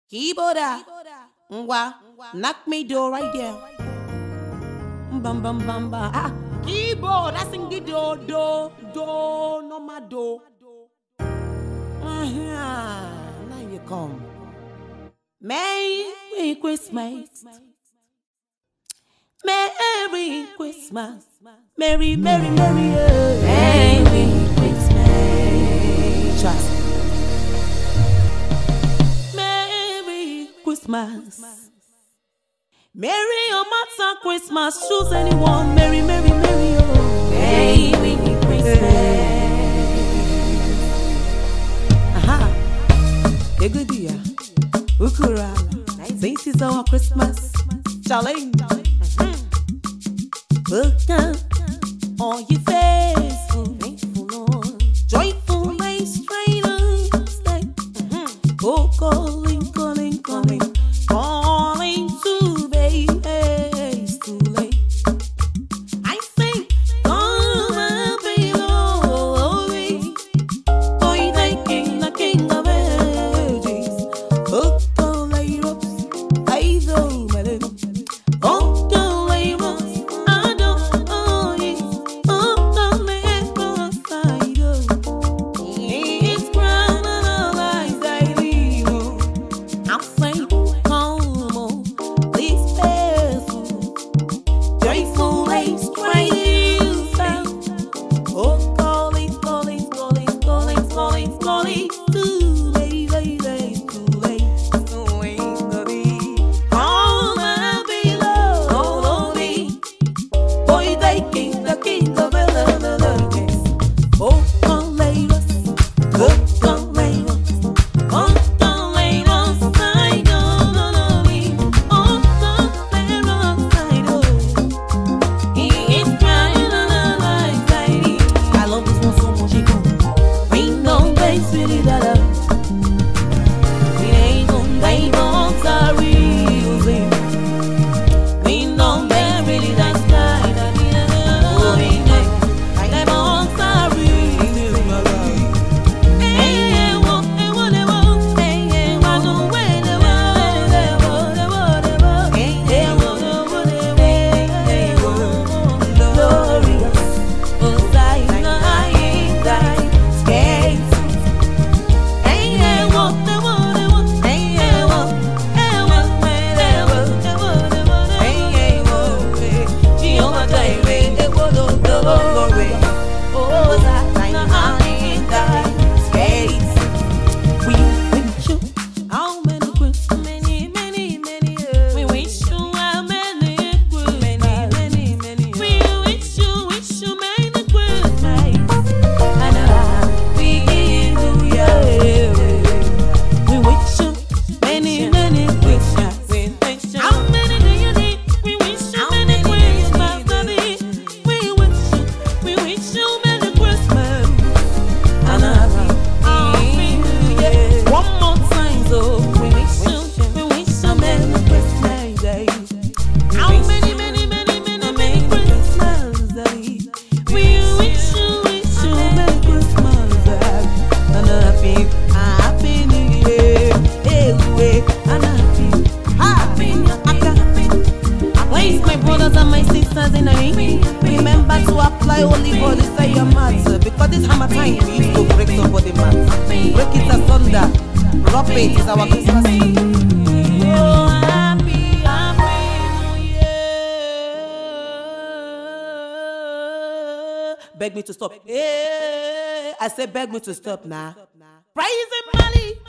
Keyboarder, ngwa, knock me door right there. Bam bam bam bam. Ah, keyboard, I sing the do, no my do. Now you come. Merry Christmas. Merry Christmas. Merry, Merry, Merry, Merry Christmas. Trust. Merry Christmas. Merry or Matzah Christmas. Choose anyone. Merry, Merry, Merry, oh. Merry Christmas. Aha. A good year. Ukura. This is our Christmas challenge. Welcome, all you faithful, Lord, joyful, my strangers, oh, calling to base, too late. I say, come and be holy, boy, the King of ages. Oh, call I know, my little. Oh, remember to apply only for the say your matter, because this hammer time we used to break somebody mat. Break it asunder. Rough it is our Christmas. Oh, happy New Year. Beg me to stop. Hey, I said beg me to stop now. Praise him, Mali.